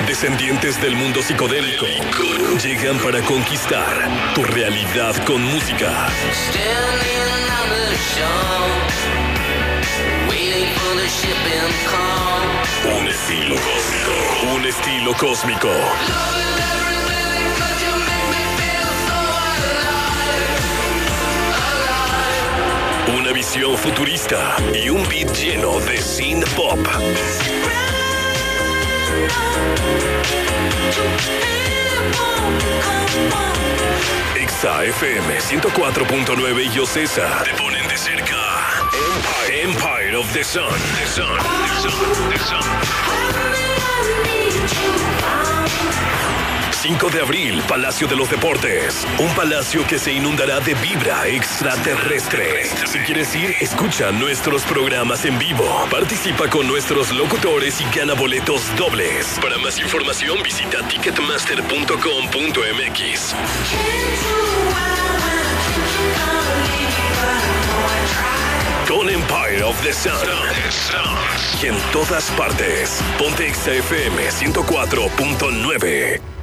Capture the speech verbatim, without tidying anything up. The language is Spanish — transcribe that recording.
Descendientes del mundo psicodélico llegan para conquistar tu realidad con música. Un estilo cósmico. Un estilo cósmico. Una visión futurista y un beat lleno de synth pop. Exa F M ciento cuatro punto nueve y Ocesa te ponen de cerca. Empire, Empire of the Sun. The Sun, the Sun, the Sun. cinco de abril, Palacio de los Deportes. Un palacio que se inundará de vibra extraterrestre. Si quieres ir, escucha nuestros programas en vivo. Participa con nuestros locutores y gana boletos dobles. Para más información, visita ticketmaster punto com punto m x. Con Empire of the Sun. Y en todas partes. Ponte Exa F M ciento cuatro punto nueve.